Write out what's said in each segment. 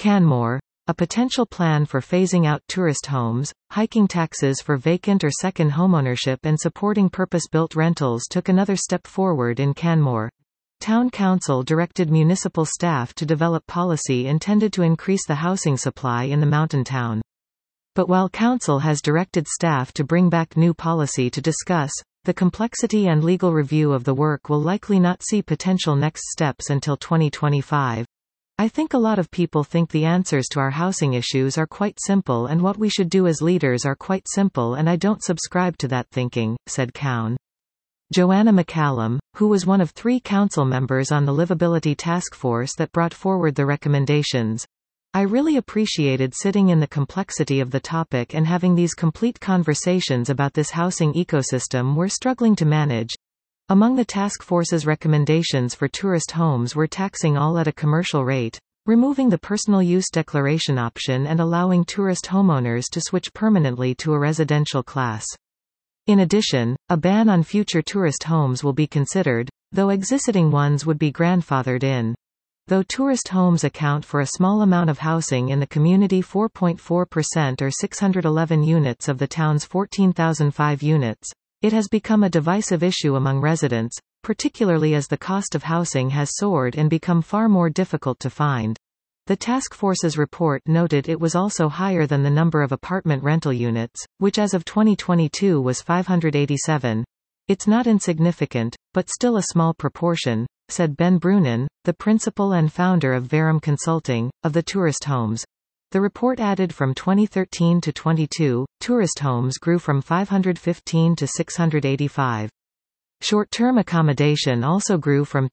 Canmore, a potential plan for phasing out tourist homes, hiking taxes for vacant or second homeownership and supporting purpose-built rentals took another step forward in Canmore. Town Council directed municipal staff to develop policy intended to increase the housing supply in the mountain town. But while Council has directed staff to bring back new policy to discuss, the complexity and legal review of the work will likely not see potential next steps until 2025. I think a lot of people think the answers to our housing issues are quite simple and what we should do as leaders are quite simple, and I don't subscribe to that thinking, said Cowan. Joanna McCallum, who was one of 3 council members on the Livability Task Force that brought forward the recommendations. I really appreciated sitting in the complexity of the topic and having these complete conversations about this housing ecosystem we're struggling to manage. Among the task force's recommendations for tourist homes were taxing all at a commercial rate, removing the personal use declaration option and allowing tourist homeowners to switch permanently to a residential class. In addition, a ban on future tourist homes will be considered, though existing ones would be grandfathered in. Though tourist homes account for a small amount of housing in the community, 4.4% or 611 units of the town's 14,005 units, it has become a divisive issue among residents, particularly as the cost of housing has soared and become far more difficult to find. The task force's report noted it was also higher than the number of apartment rental units, which as of 2022 was 587. It's not insignificant, but still a small proportion, said Ben Brunin, the principal and founder of Verum Consulting, of the tourist homes. The report added from 2013 to 22, tourist homes grew from 515 to 685. Short-term accommodation also grew from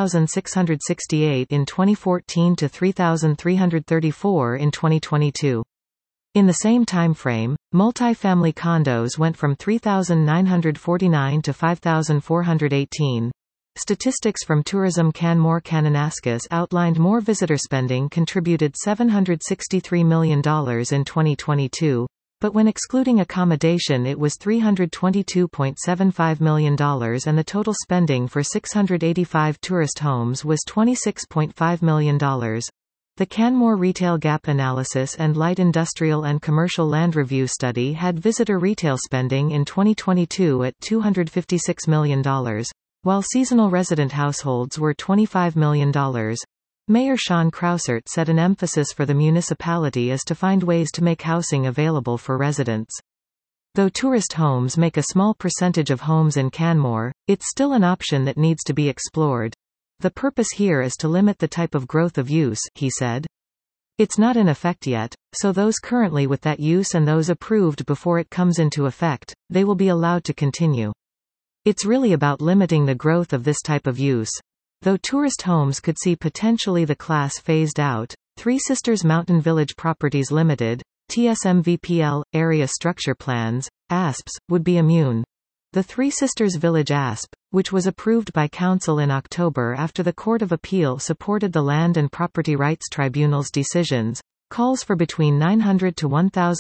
2,668 in 2014 to 3,334 in 2022. In the same timeframe, multi-family condos went from 3,949 to 5,418. Statistics from Tourism Canmore Kananaskis outlined more visitor spending contributed $763 million in 2022, but when excluding accommodation it was $322.75 million and the total spending for 685 tourist homes was $26.5 million. The Canmore Retail Gap Analysis and Light Industrial and Commercial Land Review Study had visitor retail spending in 2022 at $256 million. While seasonal resident households were $25 million. Mayor Sean Krausert said an emphasis for the municipality is to find ways to make housing available for residents. Though tourist homes make a small percentage of homes in Canmore, it's still an option that needs to be explored. The purpose here is to limit the type of growth of use, he said. It's not in effect yet, so those currently with that use and those approved before it comes into effect, they will be allowed to continue. It's really about limiting the growth of this type of use. Though tourist homes could see potentially the class phased out, Three Sisters Mountain Village Properties Limited, TSMVPL, Area Structure Plans, ASPs, would be immune. The Three Sisters Village ASP, which was approved by Council in October after the Court of Appeal supported the Land and Property Rights Tribunal's decisions, calls for between 900 to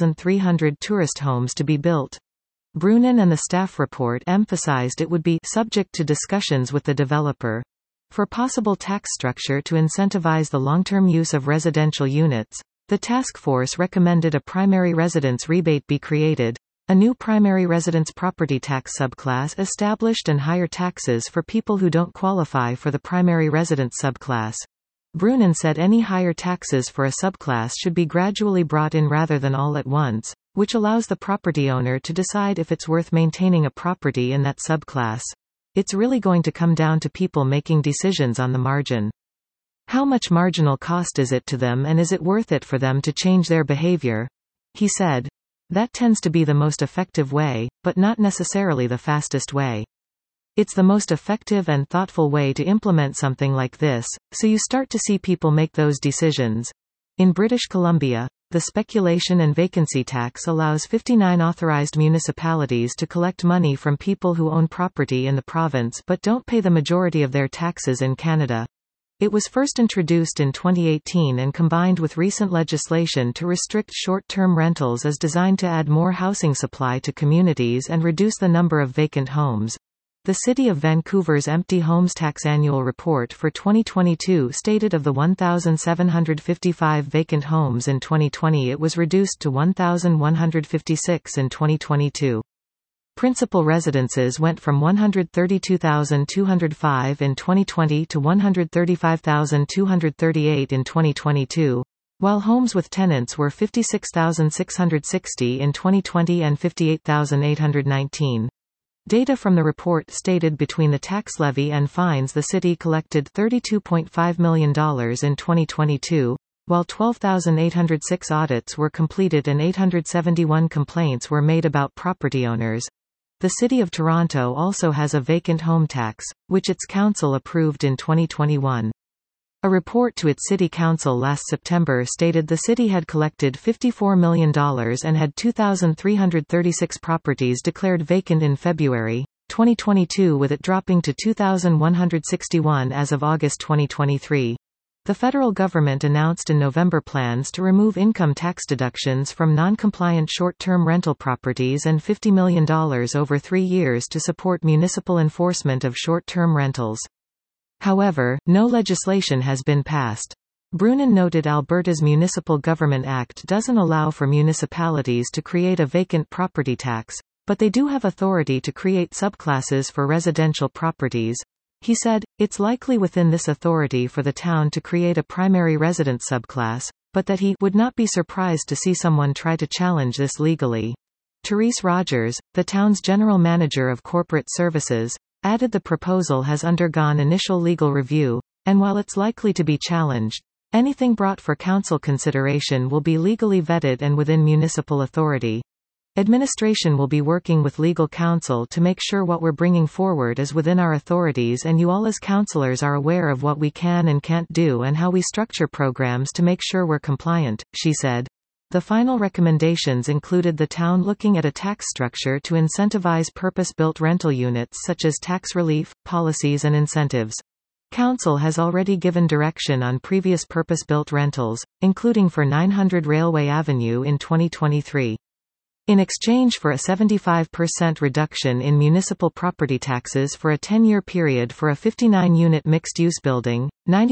1,300 tourist homes to be built. Brunin and the staff report emphasized it would be subject to discussions with the developer. For possible tax structure to incentivize the long-term use of residential units, the task force recommended a primary residence rebate be created, a new primary residence property tax subclass established, and higher taxes for people who don't qualify for the primary residence subclass. Brunin said any higher taxes for a subclass should be gradually brought in rather than all at once, which allows the property owner to decide if it's worth maintaining a property in that subclass. It's really going to come down to people making decisions on the margin. How much marginal cost is it to them, and is it worth it for them to change their behavior? He said. That tends to be the most effective way, but not necessarily the fastest way. It's the most effective and thoughtful way to implement something like this, so you start to see people make those decisions. In British Columbia, the speculation and vacancy tax allows 59 authorized municipalities to collect money from people who own property in the province but don't pay the majority of their taxes in Canada. It was first introduced in 2018 and combined with recent legislation to restrict short-term rentals is designed to add more housing supply to communities and reduce the number of vacant homes. The City of Vancouver's Empty Homes Tax Annual Report for 2022 stated of the 1,755 vacant homes in 2020 it was reduced to 1,156 in 2022. Principal residences went from 132,205 in 2020 to 135,238 in 2022, while homes with tenants were 56,660 in 2020 and 58,819. Data from the report stated between the tax levy and fines the city collected $32.5 million in 2022, while 12,806 audits were completed and 871 complaints were made about property owners. The City of Toronto also has a vacant home tax, which its council approved in 2021. A report to its city council last September stated the city had collected $54 million and had 2,336 properties declared vacant in February 2022, with it dropping to 2,161 as of August 2023. The federal government announced in November plans to remove income tax deductions from non-compliant short-term rental properties and $50 million over 3 years to support municipal enforcement of short-term rentals. However, no legislation has been passed. Brunin noted Alberta's Municipal Government Act doesn't allow for municipalities to create a vacant property tax, but they do have authority to create subclasses for residential properties. He said, it's likely within this authority for the town to create a primary residence subclass, but that he would not be surprised to see someone try to challenge this legally. Therese Rogers, the town's general manager of corporate services, added the proposal has undergone initial legal review, and while it's likely to be challenged, anything brought for council consideration will be legally vetted and within municipal authority. Administration will be working with legal counsel to make sure what we're bringing forward is within our authorities and you all as councillors are aware of what we can and can't do and how we structure programs to make sure we're compliant, she said. The final recommendations included the town looking at a tax structure to incentivize purpose-built rental units such as tax relief, policies and incentives. Council has already given direction on previous purpose-built rentals, including for 900 Railway Avenue in 2023. In exchange for a 75% reduction in municipal property taxes for a 10-year period for a 59-unit mixed-use building,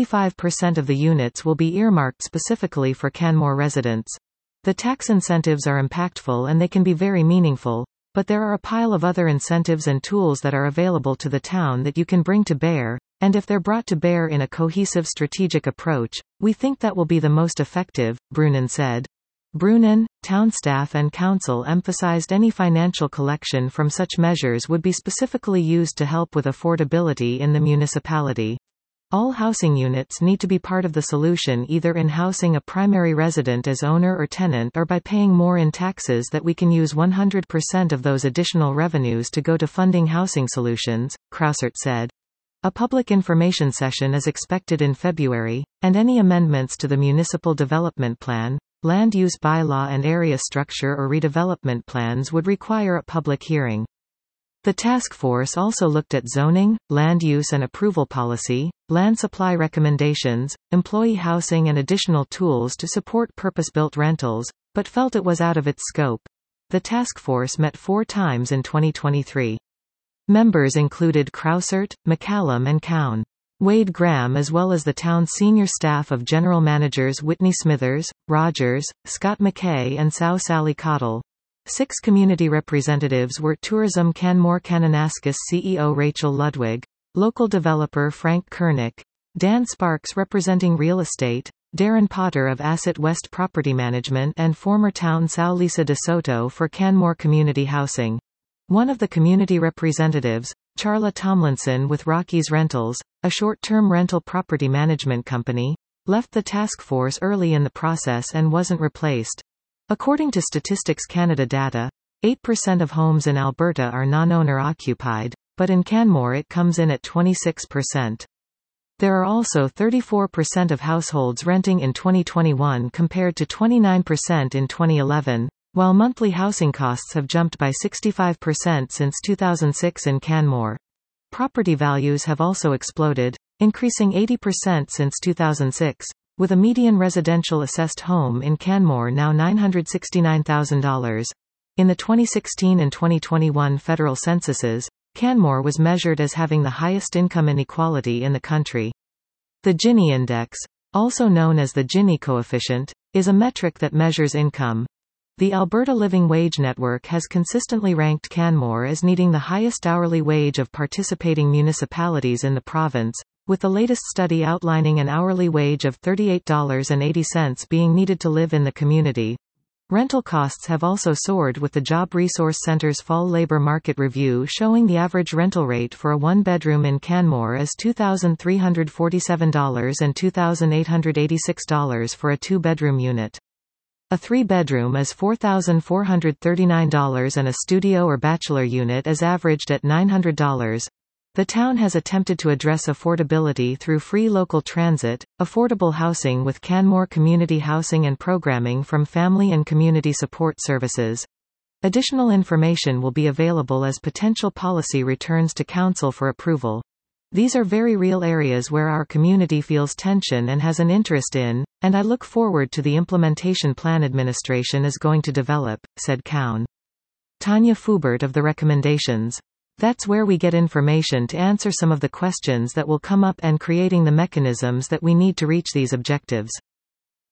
95% of the units will be earmarked specifically for Canmore residents. The tax incentives are impactful and they can be very meaningful, but there are a pile of other incentives and tools that are available to the town that you can bring to bear, and if they're brought to bear in a cohesive strategic approach, we think that will be the most effective, Brunin said. Brunin, town staff and council emphasized any financial collection from such measures would be specifically used to help with affordability in the municipality. All housing units need to be part of the solution, either in housing a primary resident as owner or tenant or by paying more in taxes that we can use 100% of those additional revenues to go to funding housing solutions, Kraussert said. A public information session is expected in February, and any amendments to the municipal development plan, land use bylaw and area structure or redevelopment plans would require a public hearing. The task force also looked at zoning, land use and approval policy, land supply recommendations, employee housing and additional tools to support purpose-built rentals, but felt it was out of its scope. The task force met 4 times in 2023. Members included Kraussert, McCallum and Cowan. Wade Graham as well as the town's senior staff of general managers Whitney Smithers, Rogers, Scott McKay and Sally Cottle. 6 community representatives were Tourism Canmore Kananaskis CEO Rachel Ludwig, local developer Frank Kernick, Dan Sparks representing real estate, Darren Potter of Asset West Property Management and former town Sal Lisa De Soto for Canmore Community Housing. One of the community representatives, Charla Tomlinson with Rockies Rentals, a short-term rental property management company, left the task force early in the process and wasn't replaced. According to Statistics Canada data, 8% of homes in Alberta are non-owner occupied, but in Canmore it comes in at 26%. There are also 34% of households renting in 2021 compared to 29% in 2011, while monthly housing costs have jumped by 65% since 2006 in Canmore. Property values have also exploded, increasing 80% since 2006. With a median residential assessed home in Canmore now $969,000. In the 2016 and 2021 federal censuses, Canmore was measured as having the highest income inequality in the country. The Gini index, also known as the Gini coefficient, is a metric that measures income. The Alberta Living Wage Network has consistently ranked Canmore as needing the highest hourly wage of participating municipalities in the province, with the latest study outlining an hourly wage of $38.80 being needed to live in the community. Rental costs have also soared, with the Job Resource Centre's Fall Labour Market Review showing the average rental rate for a one-bedroom in Canmore is $2,347 and $2,886 for a two-bedroom unit. A three-bedroom is $4,439 and a studio or bachelor unit is averaged at $900. The town has attempted to address affordability through free local transit, affordable housing with Canmore Community Housing and programming from Family and Community Support Services. Additional information will be available as potential policy returns to Council for approval. These are very real areas where our community feels tension and has an interest in, and I look forward to the implementation plan administration is going to develop, said Cowan. Tanya Fubert of the recommendations. That's where we get information to answer some of the questions that will come up and creating the mechanisms that we need to reach these objectives.